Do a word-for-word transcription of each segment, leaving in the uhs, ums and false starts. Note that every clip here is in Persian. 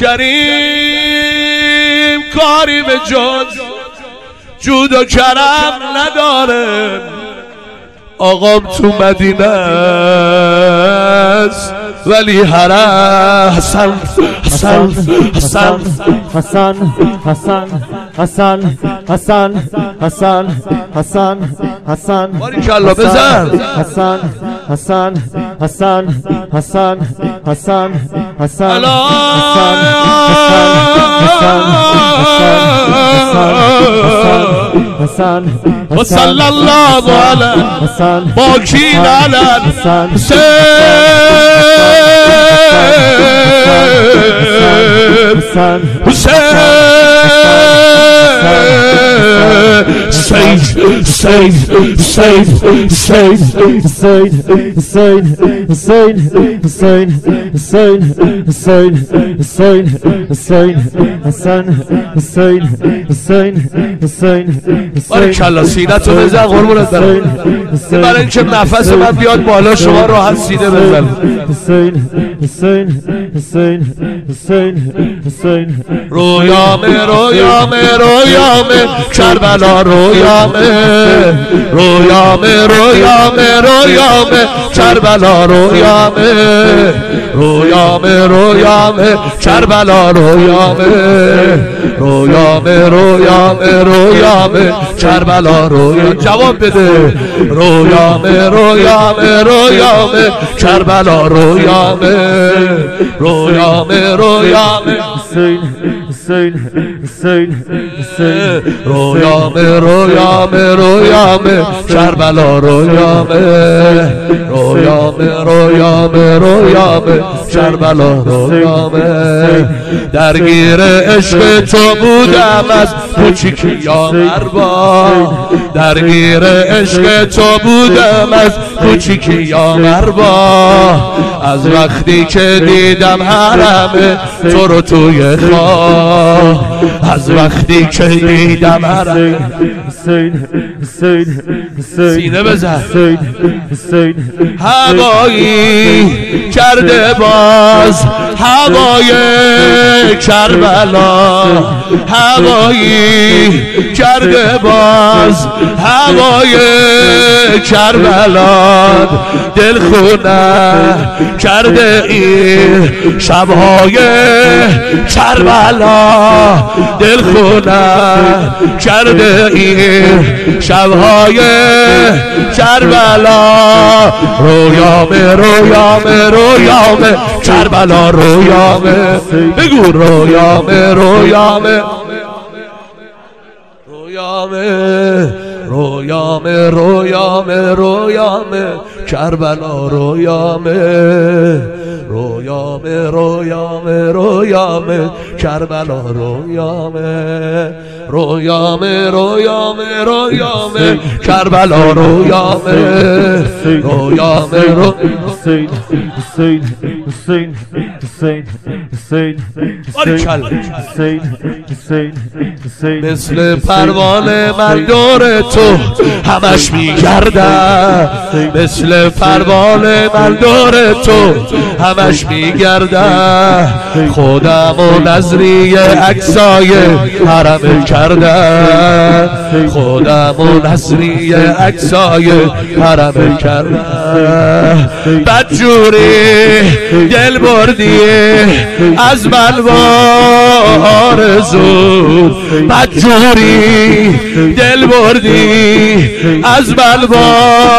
کریم کاری به جز جود و کرم نداره. آقام تو مدینه است ولی حرم حسن حسن حسن حسن حسن حسن حسن حسن حسن حسن باریکالله بزن. حسن حسن حسن حسن حسن حسن حسن و صلی الله علی باکین علی حسین حسین سید سید سید سید Hussein, Hussein, Hussein, Hussein, Hussein, Hussein, Hussein, Hussein, Hassan, Hussein, Hussein, Hussein, باریکالله سینه‌تو بزن قربونت برم. برای اینکه نفس من بیاد بالا شما راحت سینه بزن. Hussein, Hussein, Hussein, Hussein, Hussein. رویامه رویامه رویامه کربلا رویامه رویامه رویامه رویامه کربلا رویامه رویامه رویامه کربلا رویامه رویامه رویامه رویامه کربلا رویامه جواب بده. رویامه رویامه رویامه کربلا رویامه رویامه رویامه Hussein, Hussein, Hussein, Hussein. رویامه رویامه رویامه کربلا رویامه رویامه رویامه رویامه کربلا رویامه درگیر عشق تو بودم از کوچیکی یا مربا درگیر عشق تو بودم از کوچیکی یا مربا از وقتی که دیدم حرم تو رو توی خواه از وقتی که دیدم حرم سینه بزن. هوایی کرده باز هوای کربلا هوایی کرده باز هوای کربلا دل خونه کرده این شبهای کربلا دل خونه کرده این شبهای کربلا رویامه رویامه رویامه کربلا رویامه بگو رویامه رویامه رویامه رویامه رویامه رویامه کربلا رویامه رویامه رویامه رویامه کربلا رویامه رویامه رویامه رویامه کربلا رویامه رویامه Hussein, Hussein, Hussein, Hussein, Hussein, Hussein, Hussein, Hussein. مثل پروانه من دور تو همش میگردم مثل پروانه من دور تو همش میگردم خودم و نظریه عکسای حرم کردم خودم و نظریه عکسای حرم کردم بدجوری دل بردی از من با آرزو بدجوری دل بردی از من با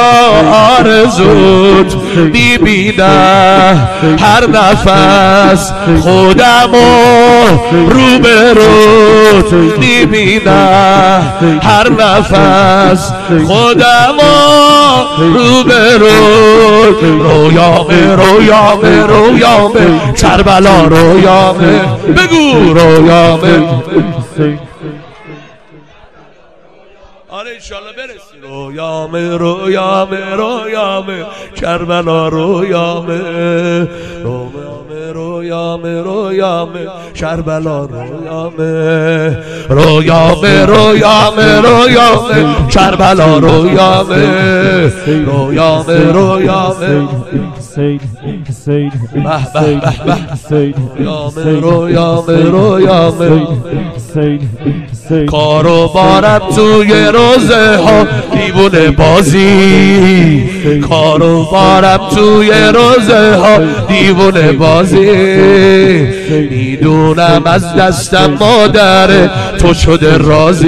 آرزوت میبینم هر نفس خودمو رو به روت میبینم هر نفس خودمو رو به روت رویامه رویامه رویامه کربلا رویامه بگو رویامه آره انشالله برسی رویامه رویامه رویامه کربلا رویامه رویامه رویامه رویامه کربلا رویامه رویامه رویامه رویامه کربلا رویامه رویامه رویامه رویامه رویامه رویامه کارو بارم توی روزه ها دیوونه بازی کارو بارم توی روزه ها دیوونه بازی میدونم از دستم مادر تو شده راضی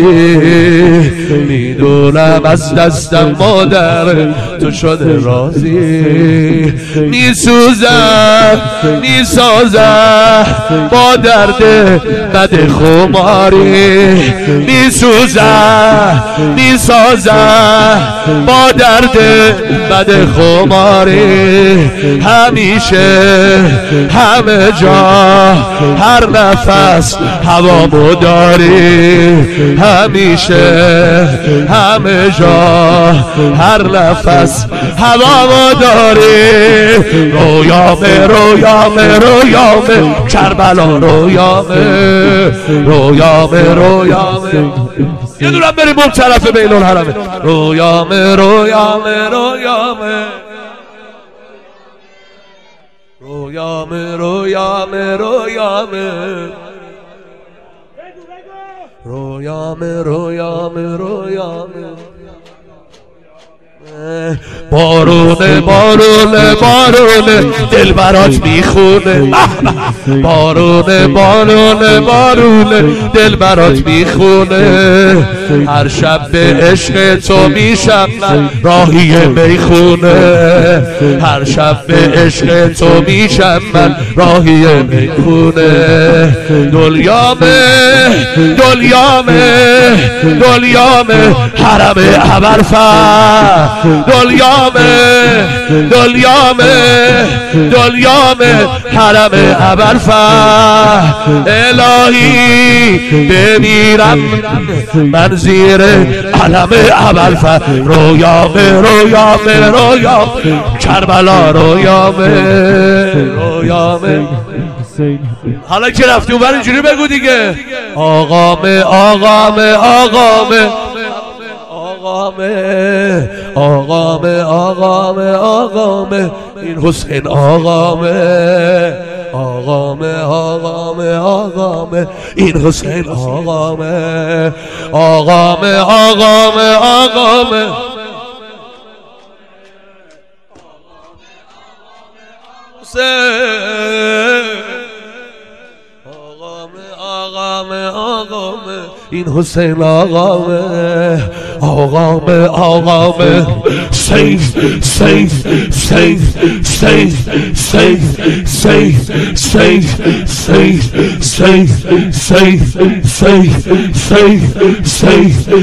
میدونم از دستم مادر تو شده راضی میسوزم میسازم با درد بد خماری میسوزم میسازم با درد بد خماری همیشه همه جا هر نفس هوامو داری همیشه همه جا هر نفس هوامو داری رویامه رویامه رویامه کربلا رویامه رویامه رویامه یه دورم بریم اون طرف بین الحرمه رویامه رویامه رویامه رویامه رویامه رویامه رویامه رویامه رویامه بارونه بارونه بارونه دل برات میخونه بارونه بارونه بارونه دل برات میخونه هر شب به عشق تو میشم من راهی میخونه هر شب به عشق تو میشم من راهی میخونه دلیامه دلیامه دلیامه حرم ابرفر دلیامه دلیامه دلیامه حرم ابرفر الهی بمیرم من زیر علم ابرفر رویامه رویامه رویامه کربلا رویامه رویامه حالا که رفتی اونور اینجوری بگو دیگه آقامه آقامه آقامه آقامه آقامه آقامه آقامه این حسین آقامه آقامه آقامه آقامه این حسین آقامه آقامه آقامه آقامه آقامه آقامه این حسین آقامه آقامه آقامه سیف سیف سیف سیف سیف سیف سیف سیف سیف سیف سیف سیف سیف